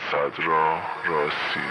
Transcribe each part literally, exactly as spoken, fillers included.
صدرا راسی.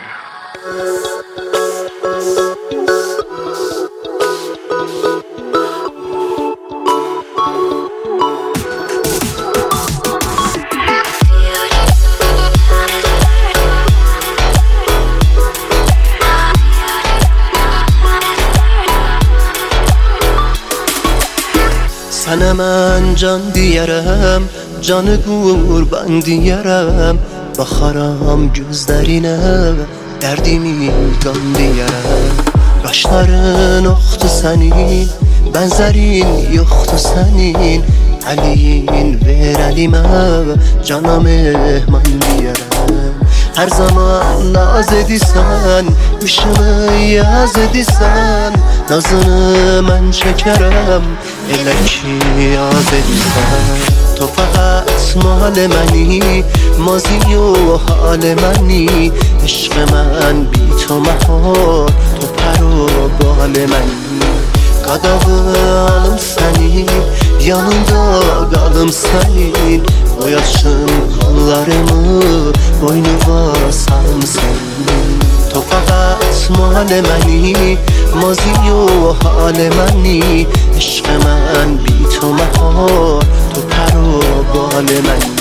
Sana mən can deyərəm, canı qurban deyərəm. Baxaram gözlərinə, dərdimi qan deyərəm. Qaşların oxdu sənin, bənzərin yoxdu sənin. Əliyin ver əlimə, cana mehman deyərəm. Hər zaman naz edirsən, qışımı yaz edirsən. Nazını mən çəkərəm, elə ki yaz edirsən. تو فقط مال منی، مازی و حال منی. عشق من بی تو محال، تو پر و بال منی. Qadağım sənin, yanında qalım sənin. Boyaşın qollarımı, boynuma salım sənin. تو فقط مال منی، مازی و حال منی. عشق من بی تو محال، تو پر و بال منی.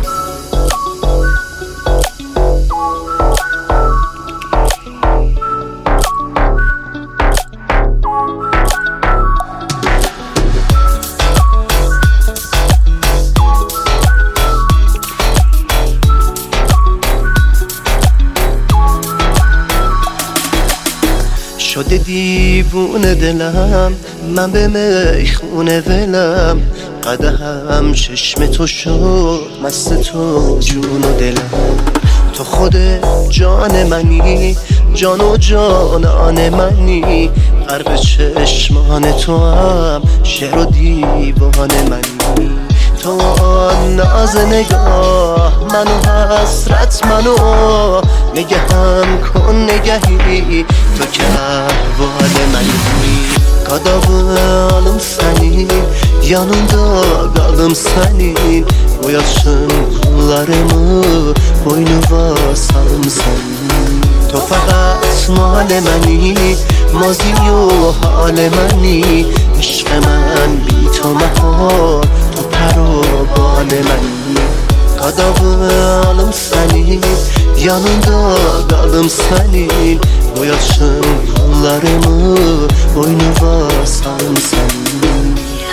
شده دیوونه دلم، من به میخونه ولم. قدهم چشم تو شد، مست تو جون و دلم. تو خود جان منی، جان و جانان منی. غرق چشمان تو هم، شعر و دیوان منی. تو آن ناز نگاه، منو حسرت منو نگهم کن نگهی. تو که احوال منی. Qadağım sənin, yanında qalım sənin. Boyaşın qollarımı, boynuma salım sənin. تو فقط مال منی، مازی و حال منی. عشق من بی تو محال، تو پر و بال منی. Qadağım sənin, yanında qalım sənin. Boyaşın qollarımı, boynuma salım sənin.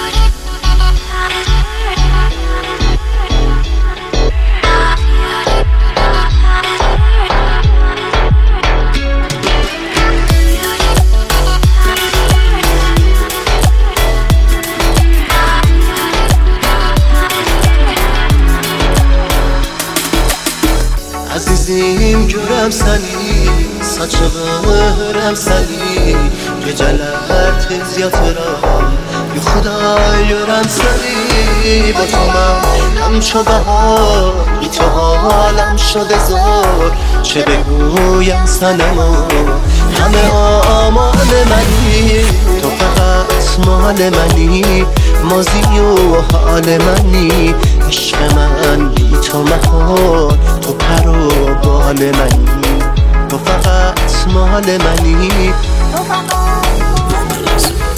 Əzizim görəm səni, saçımı hörəm səni. Gecələr tez yatıram, yuxuda görəm səni. با تو من همچو بهار، بی تو حالم شده زار. چه بگویم صنما، همه آمان منی. تو فقط مال منی، مازی و حال منی. عشق من بی تو محال، تو پر و بال منی. تو فقط مال منی.